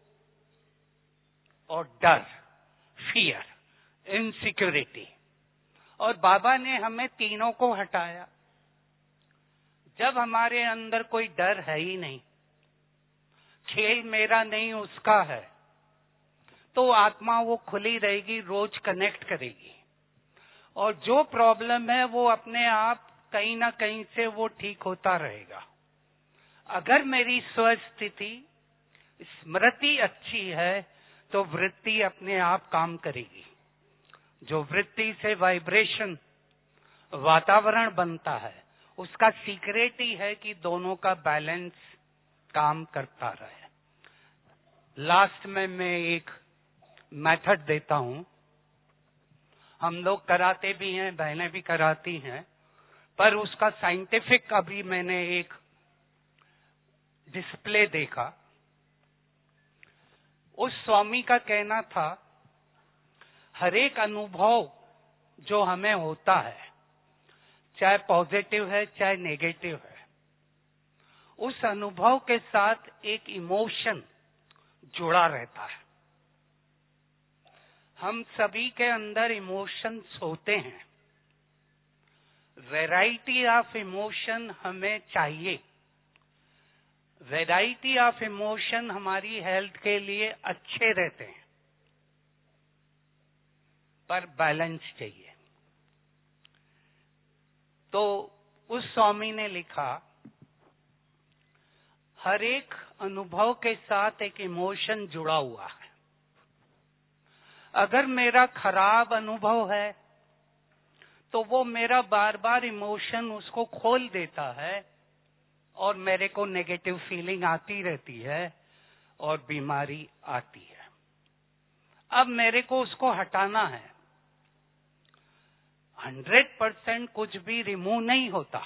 और डर, फियर, इनसिक्योरिटी। और बाबा ने हमें तीनों को हटाया। जब हमारे अंदर कोई डर है ही नहीं, खेल मेरा नहीं उसका है, तो आत्मा वो खुली रहेगी, रोज कनेक्ट करेगी, और जो प्रॉब्लम है वो अपने आप कहीं ना कहीं से वो ठीक होता रहेगा। अगर मेरी स्वस्थिति, स्मृति अच्छी है, तो वृत्ति अपने आप काम करेगी। जो वृत्ति से वाइब्रेशन, वातावरण बनता है, उसका सीक्रेट ही है कि दोनों का बैलेंस काम करता रहे। लास्ट में मैं एक मेथड देता हूं। हम लोग कराते भी हैं, बहनें भी कराती हैं, पर उसका साइंटिफिक अभी मैंने एक डिस्प्ले देखा। उस स्वामी का कहना था, हर एक अनुभव जो हमें होता है, चाहे पॉजिटिव है चाहे नेगेटिव है, उस अनुभव के साथ एक इमोशन जुड़ा रहता है। हम सभी के अंदर इमोशंस होते हैं। वैरायटी ऑफ इमोशन हमें चाहिए। वैरायटी ऑफ इमोशन हमारी हेल्थ के लिए अच्छे रहते हैं, पर बैलेंस चाहिए। तो उस स्वामी ने लिखा, हर एक अनुभव के साथ एक इमोशन जुड़ा हुआ है। अगर मेरा खराब अनुभव है, तो वो मेरा बार बार इमोशन उसको खोल देता है, और मेरे को नेगेटिव फीलिंग आती रहती है और बीमारी आती है। अब मेरे को उसको हटाना है। हंड्रेड परसेंट कुछ भी रिमूव नहीं होता।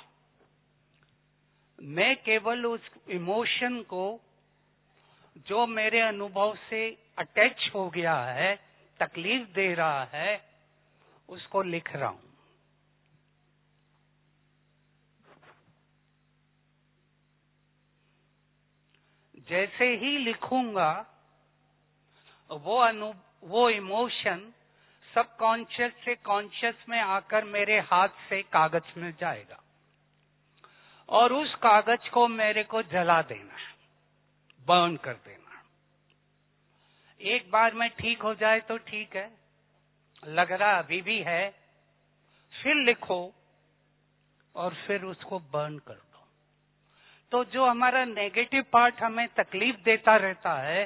मैं केवल उस इमोशन को जो मेरे अनुभव से अटैच हो गया है, तकलीफ दे रहा है, उसको लिख रहा हूं। जैसे ही लिखूंगा, वो अनु वो इमोशन सबकॉन्शियस से कॉन्शियस में आकर मेरे हाथ से कागज में जाएगा, और उस कागज को मेरे को जला देना है, बर्न कर देना। एक बार में ठीक हो जाए तो ठीक है, लग रहा अभी भी है, फिर लिखो और फिर उसको बर्न कर दो। तो जो हमारा नेगेटिव पार्ट हमें तकलीफ देता रहता है,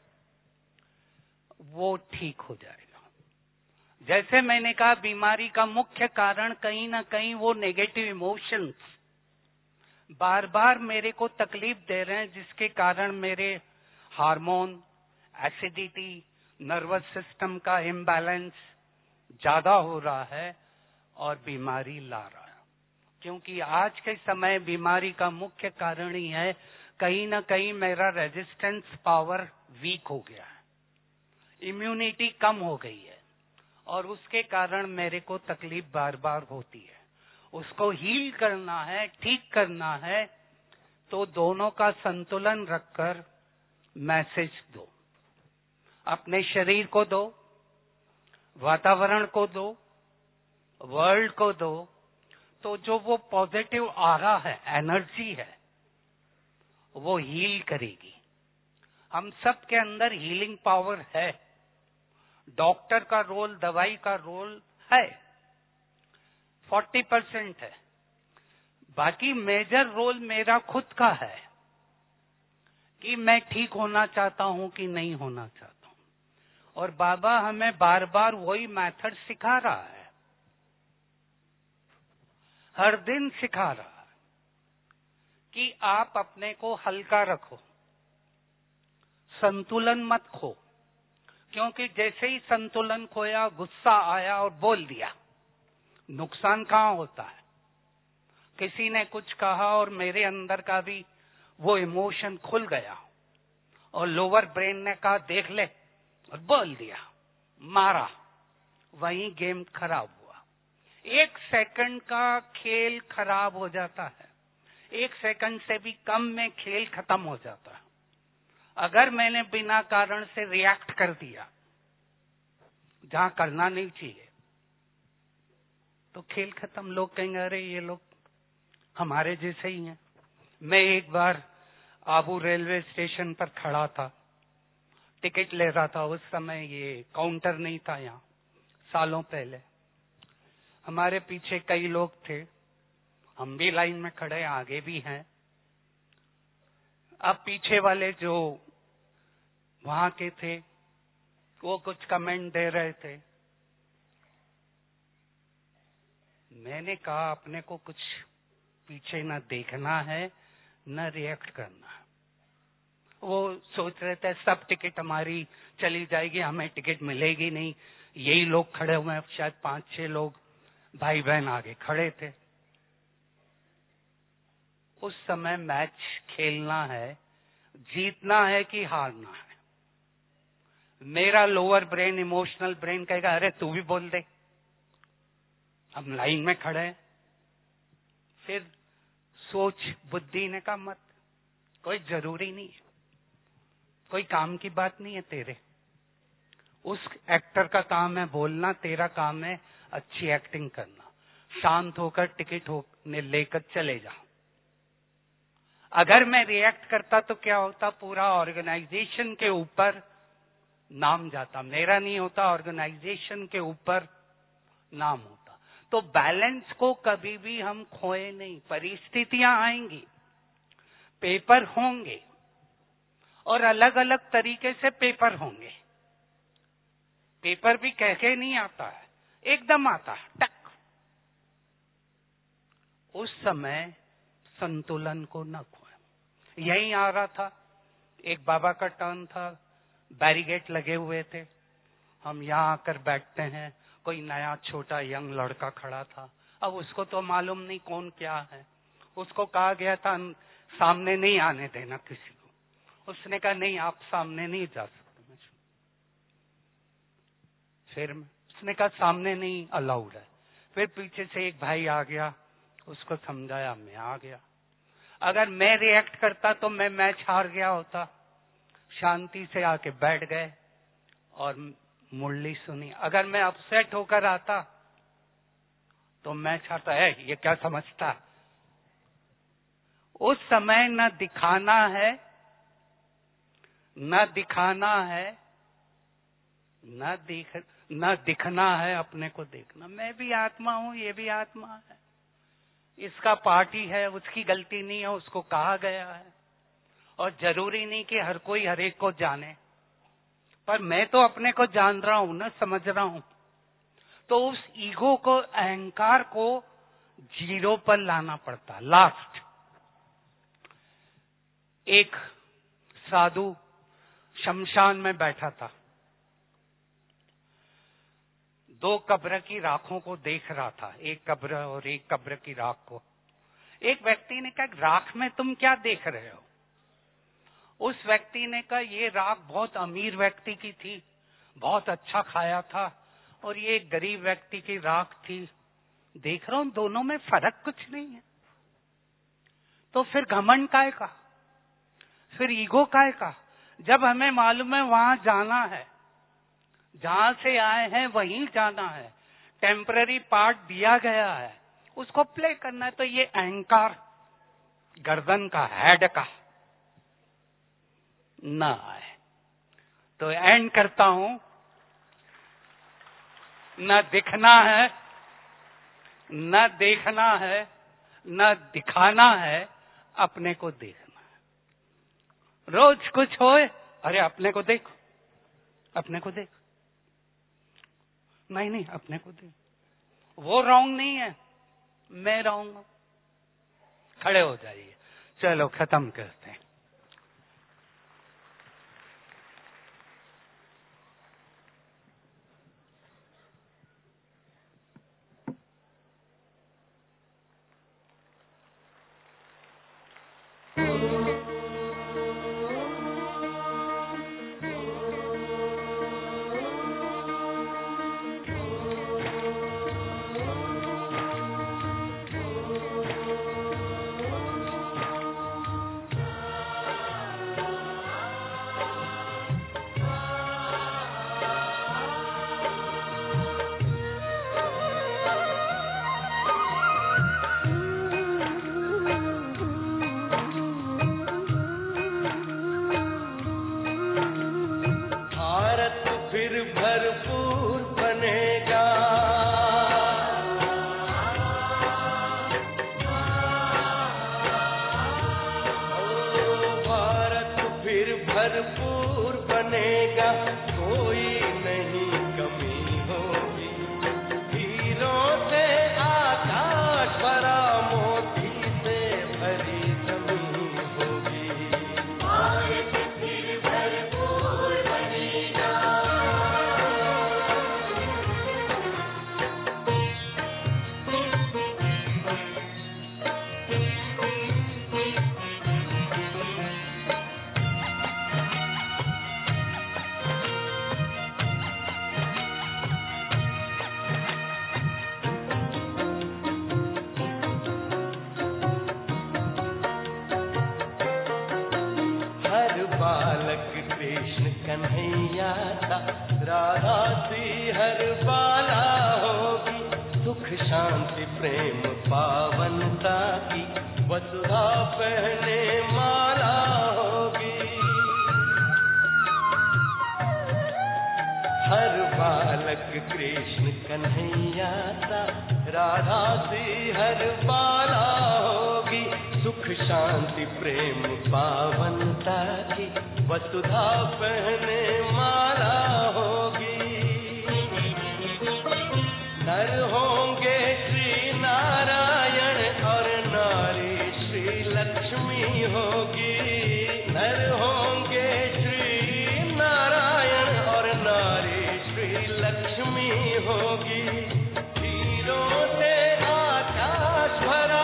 वो ठीक हो जाएगा। जैसे मैंने कहा, बीमारी का मुख्य कारण कहीं ना कहीं वो नेगेटिव इमोशंस बार बार मेरे को तकलीफ दे रहे हैं, जिसके कारण मेरे हार्मोन, एसिडिटी, नर्वस सिस्टम का इम्बैलेंस ज्यादा हो रहा है और बीमारी ला रहा है। क्योंकि आज के समय बीमारी का मुख्य कारण ही है, कहीं ना कहीं मेरा रेजिस्टेंस पावर वीक हो गया है, इम्यूनिटी कम हो गई है, और उसके कारण मेरे को तकलीफ बार बार होती है। उसको हील करना है, ठीक करना है, तो दोनों का संतुलन रखकर मैसेज दो। अपने शरीर को दो, वातावरण को दो, वर्ल्ड को दो, तो जो वो पॉजिटिव आरा है, एनर्जी है, वो हील करेगी। हम सब के अंदर हीलिंग पावर है। डॉक्टर का रोल, दवाई का रोल है, चालीस परसेंट है। बाकी मेजर रोल मेरा खुद का है कि मैं ठीक होना चाहता हूं कि नहीं होना चाहता हूं। और बाबा हमें बार बार वही मेथड सिखा रहा है, हर दिन सिखा रहा है कि आप अपने को हल्का रखो, संतुलन मत खो। क्योंकि जैसे ही संतुलन खोया, गुस्सा आया और बोल दिया, नुकसान कहां होता है? किसी ने कुछ कहा और मेरे अंदर का भी वो इमोशन खुल गया और लोअर ब्रेन ने कहा देख ले, और बोल दिया, मारा, वहीं गेम खराब हुआ। एक सेकंड का खेल खराब हो जाता है, एक सेकंड से भी कम में खेल खत्म हो जाता है। अगर मैंने बिना कारण से रिएक्ट कर दिया जहां करना नहीं चाहिए, तो खेल खत्म। लोग कहेंगे अरे ये लोग हमारे जैसे ही हैं। मैं एक बार आबू रेलवे स्टेशन पर खड़ा था, टिकट ले रहा था। उस समय ये काउंटर नहीं था यहाँ, सालों पहले। हमारे पीछे कई लोग थे, हम भी लाइन में खड़े, आगे भी हैं। अब पीछे वाले जो वहां के थे वो कुछ कमेंट दे रहे थे। मैंने कहा अपने को कुछ पीछे न देखना है न रिएक्ट करना है। वो सोच रहे थे सब टिकट हमारी चली जाएगी, हमें टिकट मिलेगी नहीं। यही लोग खड़े हुए हैं, शायद पांच छह लोग भाई बहन आगे खड़े थे। उस समय मैच खेलना है, जीतना है कि हारना है। मेरा लोअर ब्रेन, इमोशनल ब्रेन कहेगा अरे तू भी बोल दे, हम लाइन में खड़े हैं। फिर सोच बुद्धि ने कहा मत, कोई जरूरी नहीं है, कोई काम की बात नहीं है तेरे। उस एक्टर का काम है बोलना, तेरा काम है अच्छी एक्टिंग करना। शांत होकर टिकट होने लेकर चले जाओ। अगर मैं रिएक्ट करता तो क्या होता? पूरा ऑर्गेनाइजेशन के ऊपर नाम जाता, मेरा नहीं होता, ऑर्गेनाइजेशन के ऊपर नाम होता। तो बैलेंस को कभी भी हम खोए नहीं। परिस्थितियां आएंगी, पेपर होंगे, और अलग अलग तरीके से पेपर होंगे। पेपर भी कह के नहीं आता है, एकदम आता है टक। उस समय संतुलन को न खोए। यहीं आ रहा था, एक बाबा का टर्न था, बैरिगेट लगे हुए थे। हम यहाँ आकर बैठते हैं, कोई नया छोटा यंग लड़का खड़ा था। अब उसको तो मालूम नहीं कौन क्या है। उसको कहा गया था सामने नहीं आने देना किसी को। उसने कहा नहीं, आप सामने नहीं जा सकते। फिर उसने कहा सामने नहीं अलाउड है। फिर पीछे से एक भाई आ गया, उसको समझाया, मैं आ गया। अगर मैं रिएक्ट करता तो मैं मैच हार गया होता। शांति से आके बैठ गए और मुरली सुनी। अगर मैं अपसेट होकर आता तो मैच हारता है, ये क्या समझता। उस समय न दिखाना है, न दिखाना है, न दिख न दिखना है, अपने को देखना। मैं भी आत्मा हूं, ये भी आत्मा है। इसका पार्टी है, उसकी गलती नहीं है, उसको कहा गया है। और जरूरी नहीं कि हर कोई हर एक को जाने, पर मैं तो अपने को जान रहा हूं ना, समझ रहा हूं। तो उस ईगो को, अहंकार को जीरो पर लाना पड़ता। लास्ट एक साधु शमशान में बैठा था, दो कब्र की राखों को देख रहा था, एक कब्र और एक कब्र की राख को। एक व्यक्ति ने कहा राख में तुम क्या देख रहे हो? उस व्यक्ति ने कहा ये राख बहुत अमीर व्यक्ति की थी, बहुत अच्छा खाया था, और ये एक गरीब व्यक्ति की राख थी देख रहा हूं दोनों में फर्क कुछ नहीं है, तो फिर घमंड काय का, फिर ईगो काय का? जब हमें मालूम है वहां जाना है, जहां से आए हैं वहीं जाना है, टेम्पररी पार्ट दिया गया है, उसको प्ले करना है, तो ये अहंकार गर्दन का, हेड का ना आए। तो एंड करता हूं, न दिखना है, न देखना है, न दिखाना है, अपने को देखना है। रोज कुछ होए, अरे अपने को देखो, अपने को देख, नहीं नहीं अपने को देख, वो रॉन्ग नहीं है, मैं रॉन्ग हूं। खड़े हो जाइए, चलो खत्म करते हैं। कन्हैया था, राधा सी हर बाला होगी, सुख शांति प्रेम पावनता की वसुधा पहने माला होगी। हर बालक कृष्ण कन्हैया था, राधा सी हर बाला होगी, सुख शांति प्रेम पावनता की वसुधा पहने माला होगी। नर होंगे श्री नारायण और नारी श्री लक्ष्मी होगी। नर होंगे श्री नारायण और नारी श्री लक्ष्मी होगी। हीरों से आकाश भरा,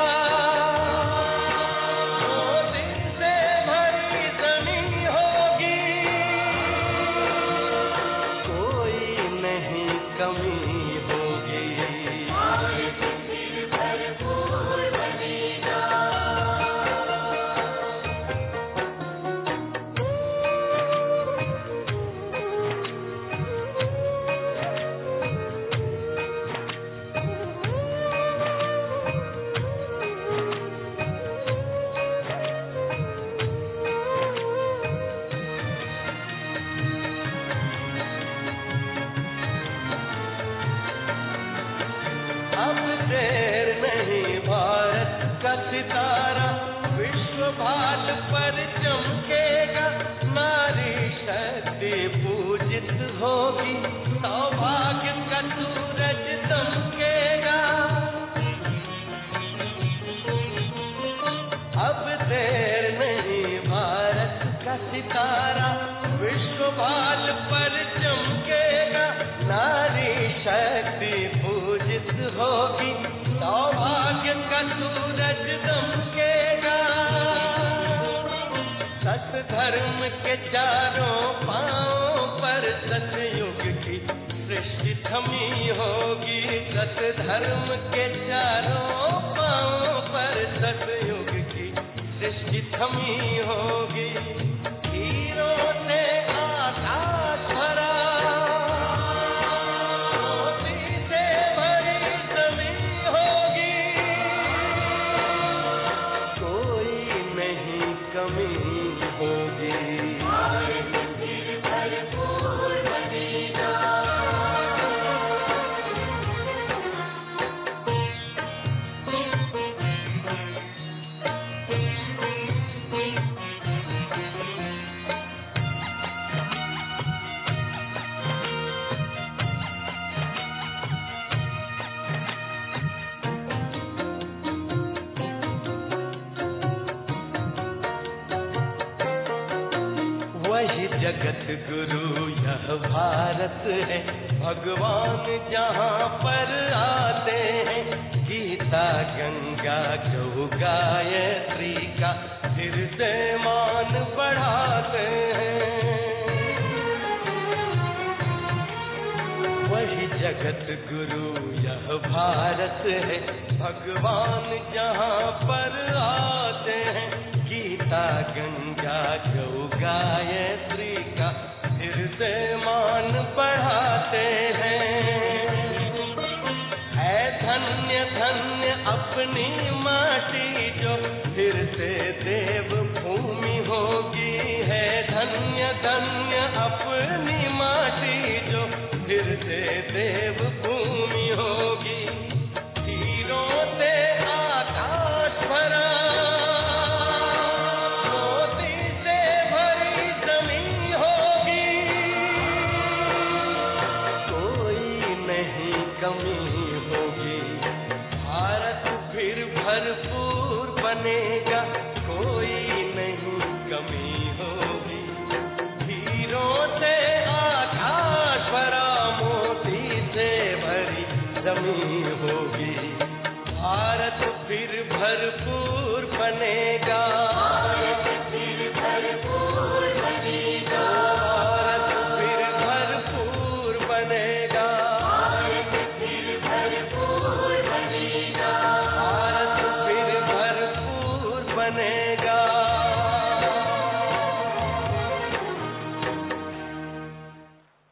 सितारा विश्व भाल पर चमकेगा, नारी शक्ति पूजित होगी, सौभाग्य का सूरज दमकेगा। अब देर नहीं, भारत का सितारा विश्व भाल पर चमकेगा, नारी शक्ति पूजित होगी, सौभाग्य का सूरज दमकेगा। सृष्टि थमी होगी, हीरों से आकाश भरा, मोती से भरी जमीन होगी, कोई नहीं कमी होगी। वही जगत गुरु यह भारत है, भगवान जहाँ पर आते हैं, गीता गंगा गौ गायत्री का फिर से मान बढ़ाते हैं। वही जगत गुरु यह भारत है, भगवान जहाँ पर आते हैं, गीता गंगा गौ गायत्री का फिर से मान बढ़ाते हैं। है धन्य धन्य अपनी माटी जो फिर से देव भूमि होगी, है धन्य धन्य अपनी माटी जो फिर से देव भूमि होगी, हीरों से आकाश भरा, कमी होगी। भारत फिर भरपूर बनेगा, कोई नहीं कमी होगी। हीरों से आकाश भरा, मोती से भरी जमीन होगी।